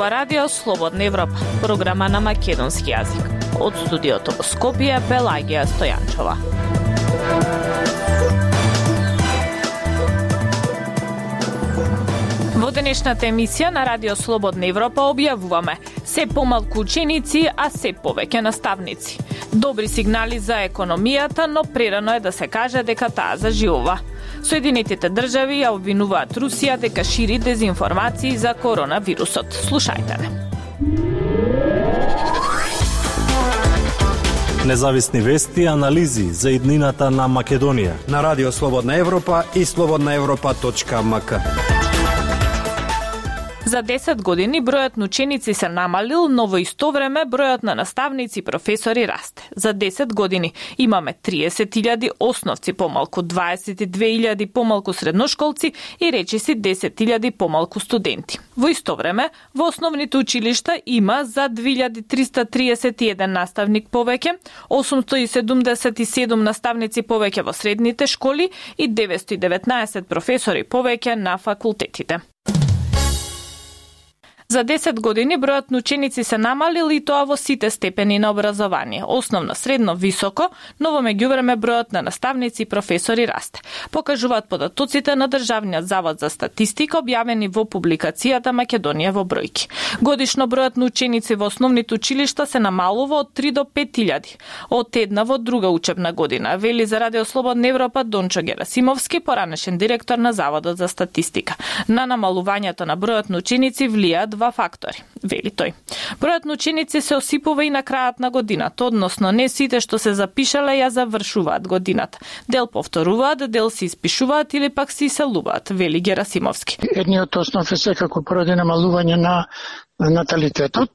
ова радио Слободна Европа, програма на македонски јазик. Од студиото во Скопје, Пелагија Стојанчова. Во денешната емисија на радио Слободна Европа објавуваме се помалку ученици, а се повеќе наставници. Добри сигнали за економијата, но прерано е да се каже дека таа заживува. Соединетите држави ја обвинуваат Русија дека шири дезинформации за коронавирусот. Слушајте не. Независни вести и анализи за иднината на Македонија на радио Слободна Европа и slobodnaevropa.mk. За 10 години бројот на ученици се намалил, но во исто време бројот на наставници и професори расте. За 10 години имаме 30.000 основци помалку, 22.000 помалку средношколци и речиси 10.000 помалку студенти. Во исто време, во основните училишта има за 2331 наставник повеќе, 877 наставници повеќе во средните школи и 919 професори повеќе на факултетите. За 10 години бројот на ученици се намалил и тоа во сите степени на образование. Основно, средно, високо, но во меѓувреме бројот на наставници и професори расте. Покажуваат податоците на Државниот завод за статистика, објавени во публикацијата Македонија во бројки. Годишно бројот на ученици во основните училишта се намалува од 3 до 5.000, од една во друга учебна година, вели за радио Слободна Европа Дончо Герасимовски, поранешен директор на Заводот за статистика. На намалувањето на бројот на ученици влијаат два фактори, вели тој. Бројот на ученици се осипува и на крајот на годината, односно не сите што се запишале ја завршуваат годината. Дел повторуваат, дел се испишуваат или пак се иселуваат, вели Герасимовски. Едниот основ е секако поради намалување на наталитетот.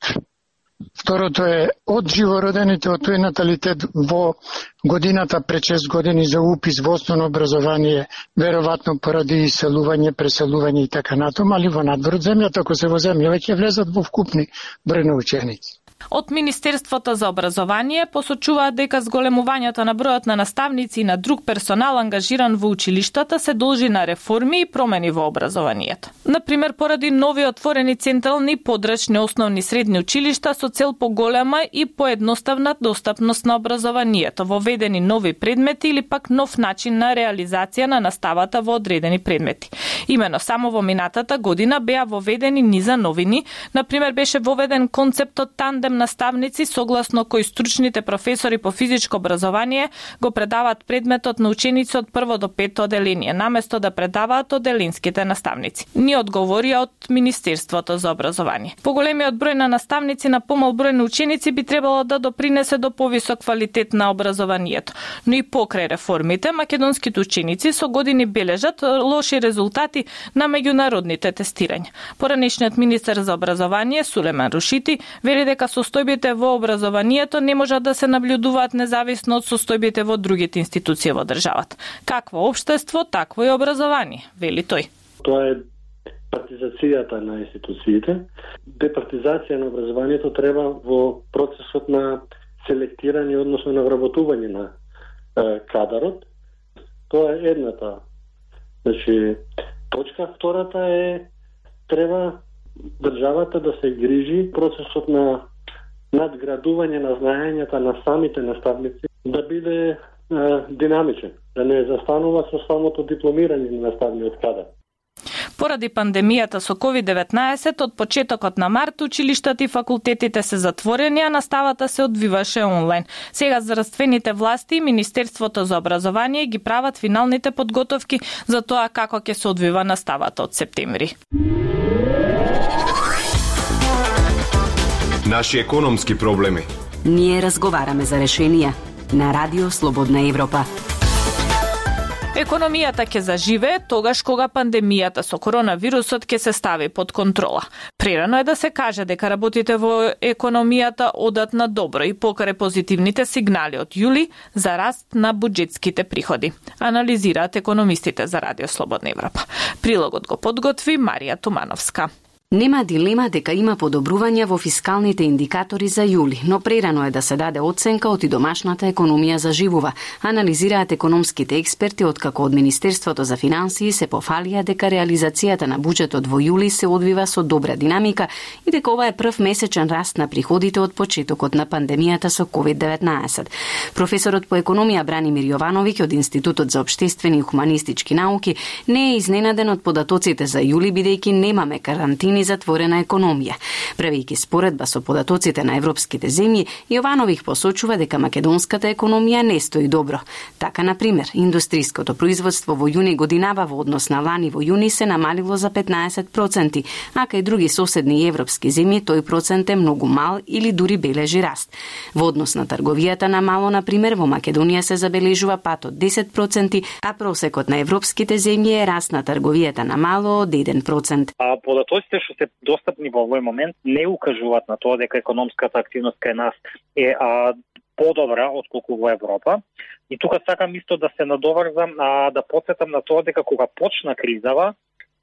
Второто е од живородените од тој наталитет во годината пред 6 години за упис во основно образование, веројатно поради иселување, преселување и така натаму, али во надвор од земјата, ако се во земја, веќе влезат во вкупни број на ученици. Од Министерството за образование посочуваат дека зголемувањето на бројот на наставници и на друг персонал ангажиран во училиштата се должи на реформи и промени во образованието. Например, поради нови отворени централни, подрачни, основни и средни училишта со цел поголема и поедноставна достапност на образованието, воведени нови предмети или пак нов начин на реализација на наставата во одредени предмети. Имено само во минатата година беа воведени низа новини, например беше воведен концептот тандем наставници, согласно кој стручните професори по физичко образование го предаваат предметот на ученици од прво до пето оделение, наместо да предаваат оделинските наставници. Ни одговорија од Министерството за образование. Поголемиот број на наставници на помал број на ученици би требало да допринесе до повисок квалитет на образованието. Но и покрај реформите, македонските ученици со години бележат лоши резултати на меѓународните тестирања. Поранешниот министер за образование Сулеман Рушити вели дека состојбите во образованието не можат да се наблюдуваат независно од состојбите во другите институции во државата. Какво општество, такво и образование, вели тој. Тоа е партизацијата на институциите. Департизација на образованието треба во процесот на селектирање, односно на вработување на кадарот. Тоа е едната. Значи, точка втората е треба државата да се грижи процесот на надградување на знаењата на самите наставници да биде динамичен, да не застанува со самото дипломирање на наставниот кадар. Поради пандемијата со COVID-19, од почетокот на март училиштата и факултетите се затворени, а наставата се одвиваше онлайн. Сега здравствените власти и Министерството за образование ги прават финалните подготовки за тоа како ќе се одвива наставата од септември. Наши економски проблеми. Ние разговараме за решенија на радио Слободна Европа. Економијата ќе заживее тогаш кога пандемијата со коронавирусот ќе се стави под контрола. Прерано е да се каже дека работите во економијата одат на добро и покрај позитивните сигнали од јули за раст на буџетските приходи. Анализираат економистите за радио Слободна Европа. Прилогот го подготви Марија Тумановска. Нема дилема дека има подобрување во фискалните индикатори за јули, но прерано е да се даде оценка од и домашната економија заживува. Анализираат економските експерти откако од Министерството за финансии се пофалија дека реализацијата на буџетот во јули се одвива со добра динамика и дека ова е прв месечен раст на приходите од почетокот на пандемијата со COVID-19. Професорот по економија Бранимир Јовановиќ од Институтот за општествени и хуманистички науки не е изненаден од податоците за јули бидејќи немаме карантини затворена економија. Правејќи споредба со податоците на европските земји, Јовановиќ посочува дека македонската економија не стои добро. Така, например, индустриското производство во јуни годинава во однос на лани во јуни се намалило за 15%, а кај други соседни европски земји тој процент е многу мал или дури бележи раст. Во однос на трговијата на мало, например, во Македонија се забележува пат од 10%, а просекот на европските земји е раст на трговијата на мало од 1%. Податоците што се достапни во овој момент не укажуваат на тоа дека економската активност кај нас е подобра отколку во Европа. И тука сакам исто да се надоврзам, да потсетам на тоа дека кога почна кризава,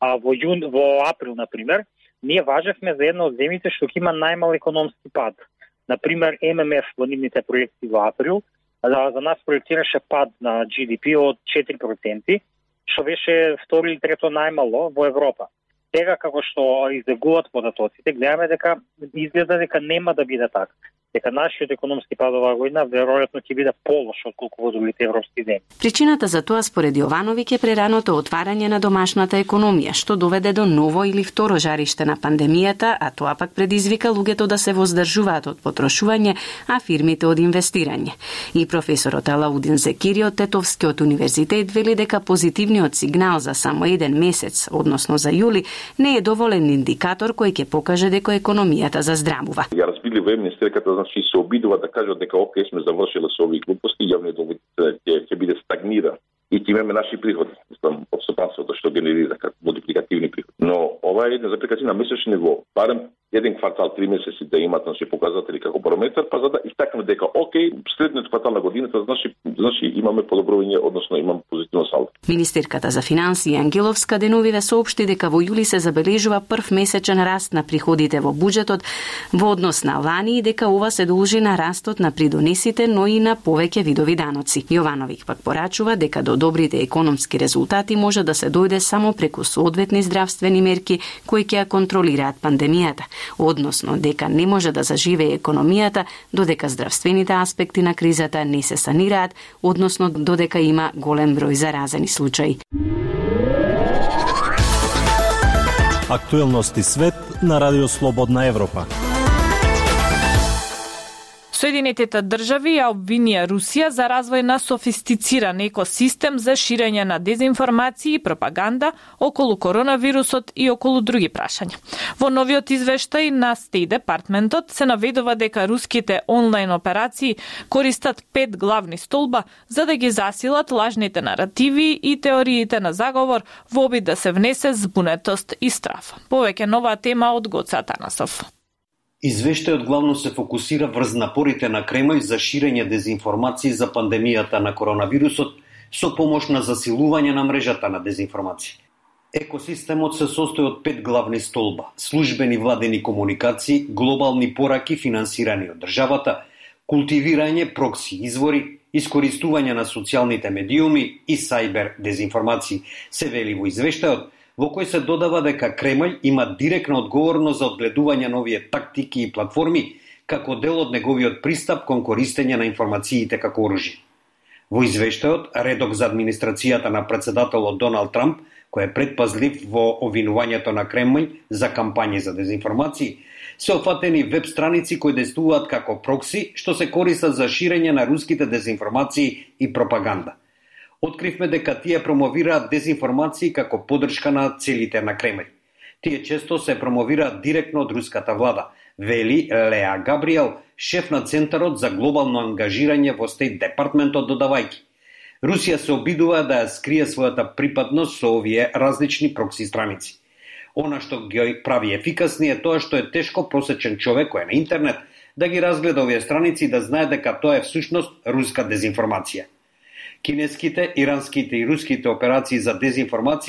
во април, например, ние важевме за една од земјите што ќе има најмал економски пад. Например, ММФ во нивните проекти во април, за нас проектираше пад на GDP од 4%, што беше второ или трето најмало во Европа. Сега, како што излегуваат податоците, гледаме дека изгледа дека нема да биде така. Дека нашиот економски пад оваа година веројатно ќе биде полош отколку во другите европски земји. Причината за тоа според Јовановиќ е прераното отварање на домашната економија, што доведе до ново или второ жариште на пандемијата, а тоа пак предизвика луѓето да се воздржуваат од потрошување, а фирмите од инвестирање. И професорот Алаудин Зекири од Тетовскиот универзитет вели дека позитивниот сигнал за само еден месец, односно за јули, не е доволен индикатор кој ќе покаже дека економијата заздравува. Ја разбили во министерката, значи се обидува да кажат дека окей сме завршиле со овие глупости, јавниот долг ќе биде стагнира и ќе имаме наши приходи од стопанството што генерира како мултипликативни приходи. Но ова е една запрекација на месечно ниво, барем еден квартал, 3 месеци да имат наши показатели како параметар, па за да истакнеме дека окей, средниот квартал на годината значи имаме подобрување, односно имаме позитивно салдо. Министерката за финансии Ангеловска деновиве соопшти дека во јули се забележува прв месечен раст на приходите во буџетот во однос на лани и дека ова се должи на растот на придонесите, но и на повеќе видови даноци. Јовановиќ пак порачува дека до добрите економски резултати може да се дојде само преку соодветни здравствени мерки кои ќе ја контролираат пандемијата, односно дека не може да заживее економијата додека здравствените аспекти на кризата не се санираат, односно додека има голем број заразени случаи. Актуелности свет на Радио Слободна Европа. Соединетите држави ја обвинија Русија за развој на софистициран екосистем за ширење на дезинформации и пропаганда околу коронавирусот и околу други прашања. Во новиот извештај на State Departmentот се наведува дека руските онлайн операции користат 5 главни столба за да ги засилат лажните наративи и теориите на заговор во обид да се внесе збунетост и страф. Повеќе нова тема од Гоце Атанасов. Извештајот главно се фокусира врз напорите на Кремљ за ширење дезинформации за пандемијата на коронавирусот со помош на засилување на мрежата на дезинформации. Екосистемот се состои од 5 главни столба: службени владени комуникации, глобални пораки финансирани од државата, култивирање прокси извори, искористување на социјалните медиуми и сајбер дезинформации, се вели во извештајот, во кој се додава дека Кремљ има директна одговорност за одгледување на овие тактики и платформи како дел од неговиот пристап кон користење на информациите како оружје. Во извештајот, редок за администрацијата на председателот Доналд Трамп, кој е предпазлив во обвинувањето на Кремљ за кампањи за дезинформации, се офатени веб страници кои действуваат како прокси, што се користат за ширење на руските дезинформации и пропаганда. Откривме дека тие промовираат дезинформации како поддршка на целите на Кремљ. Тие често се промовираат директно од руската влада, вели Леа Габриел, шеф на Центарот за глобално ангажирање во State Departmentот, додавајќи: Русија се обидува да ја скрие својата припадност со овие различни прокси страници. Она што ги прави ефикасни е тоа што е тешко просечен човек кој е на интернет да ги разгледа овие страници и да знае дека тоа е всушност руска дезинформација. Кинеските, иранските и руските операции за дезинформации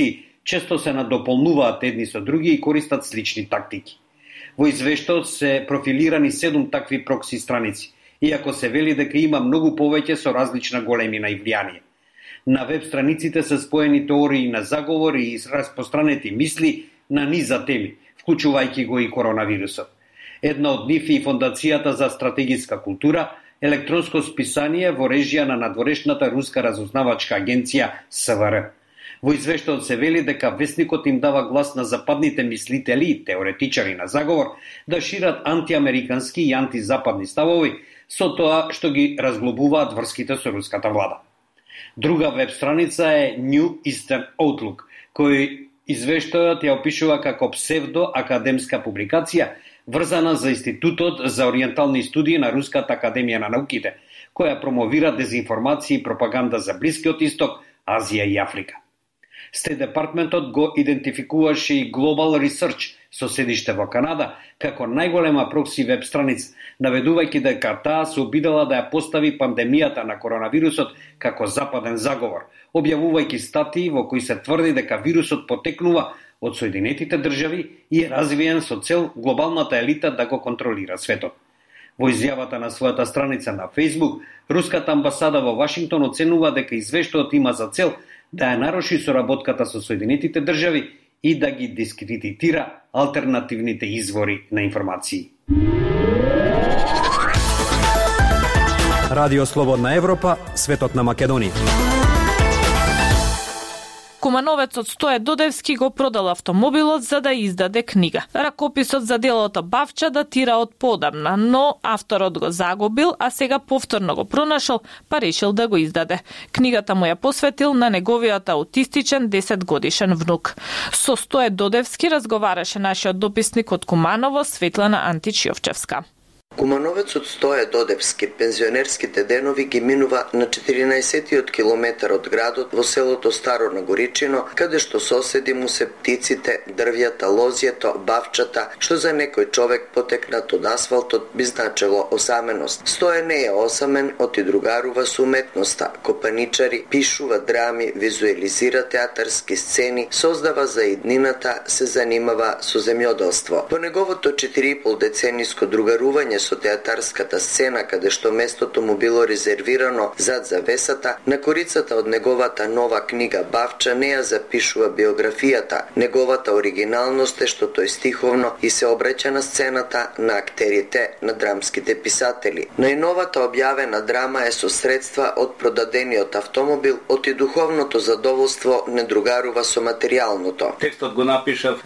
често се надополнуваат едни со други и користат слични тактики. Во извештајот се профилирани 7 такви прокси страници, иако се вели дека има многу повеќе со различна големина и влијание. На веб страниците се споени теории на заговор и разпространети мисли на низа теми, вклучувајќи го и коронавирусот. Една од нив е и Фондацијата за стратегиска култура, електронско списание во режија на надворешната руска разузнавачка агенција СВР. Во извештајот се вели дека весникот им дава глас на западните мислители и теоретичари на заговор да шират антиамерикански и антизападни ставови со тоа што ги разглобуваат врските со руската влада. Друга веб страница е New Eastern Outlook, кој извештајот ја опишува како псевдоакадемска публикација врзана за Институтот за ориентални студии на Руската академија на науките, која промовира дезинформација и пропаганда за Блискиот Исток, Азија и Африка. Стейт департментот го идентификуваше и Global Research со седиште во Канада како најголема прокси веб страница, наведувајќи дека таа се обидела да ја постави пандемијата на коронавирусот како западен заговор, објавувајќи статии во кои се тврди дека вирусот потекнува од Соединетите држави и е развиен со цел глобалната елита да го контролира светот. Во изјавата на својата страница на Facebook, руската амбасада во Вашингтон оценува дека извештајот има за цел да ја наруши соработката со Соединетите држави и да ги дискредитира алтернативните извори на информации. Радио Слободна Европа, светот на Македонија. Кумановецот Стоје Додевски го продал автомобилот за да издаде книга. Ракописот за делото Бавча датира од подамна, но авторот го загубил, а сега повторно го пронашол, па решил да го издаде. Книгата му ја посветил на неговиот аутистичен 10-годишен внук. Со Стоје Додевски разговараше нашиот дописник од Куманово, Светлана Антич-Јовчевска. Кумановецот Стоје Додевски пензионерските денови ги минува на 14-тиот километар од градот во селото Старо Нагоричино, каде што соседи му се птиците, дрвјата, лозјето, бавчата, што за некој човек потекнат од асфалтот би значело осаменост. Стоје не е осамен, оти другарува со уметноста, копаничари, пишува драми, визуелизира театарски сцени, создава за иднината, се занимава со земјоделство. По неговото 4,5 децениско другарување со театарската сцена, каде што местото му било резервирано зад завесата, на корицата од неговата нова книга Бавча не ја запишува биографијата. Неговата оригиналност е што тој стиховно и се обраќа на сцената на актерите, на драмските писатели. Најновата објавена драма е со средства од продадениот автомобил, оти духовното задоволство не другарува со материјалното. Текстот го напишав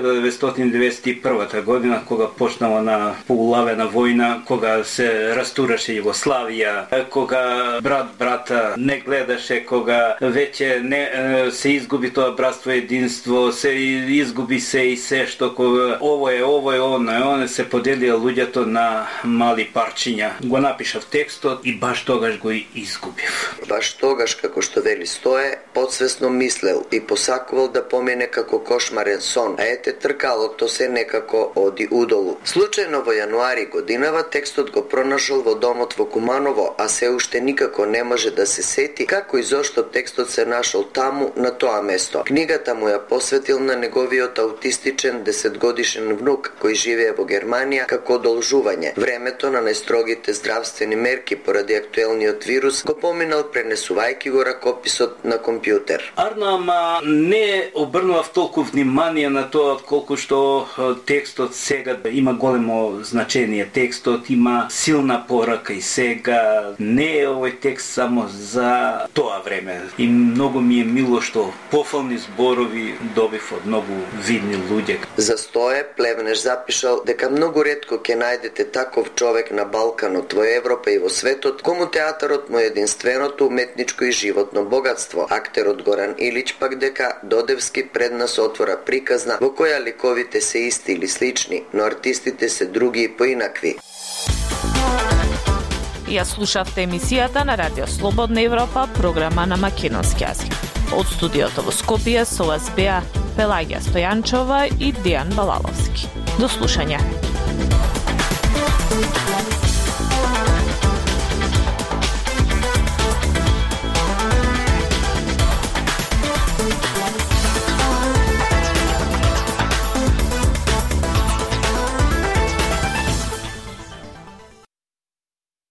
1991 година, кога почнала на поулавена војна, кога се растураше Југославија, кога брат брата не гледаше, кога веќе не се изгуби тоа братство единство, се изгуби се и се што кога ово е, оно се поделија луѓето на мали парчиња. Го напишав текстот и баш тогаш го изгубив. Баш тогаш, како што вели Стоје, подсвесно мислел и посакувал да помине како кошмарен сон, а ете тркалото се некако оди удолу. Случајно во јануари годинава текстот го пронашол во домот во Куманово, а се уште никако не може да се сети како и зошто текстот се нашол таму на тоа место. Книгата му ја посветил на неговиот аутистичен 10-годишен внук кој живее во Германија како одолжување. Времето на најстрогите здравствени мерки поради актуелниот вирус го поминал пренесувајќи го ракописот на компјутер. Арно, ама не обрнував толку внимание на тоа колку што текстот сега има големо значение. Текстот има силна порака и сега не е овој текст само за тоа време. И многу ми е мило што пофални зборови добив од многу видни луѓе. За Стоје Плевнеш запишал дека многу ретко ќе најдете таков човек на Балканот, во Европа и во светот, кому театарот му е единственото уметничко и животно богатство. Актерот Горан Илич пак дека Додевски пред нас отвора приказна во која ликовите се исти или слични, но артистите се други и поинакви. Ја слушавте емисијата на Радио Слободна Европа, програма на македонски јазик. Од студиото во Скопје со вас беа Пелагија Стојанчова и Дејан Балаловски. До слушање.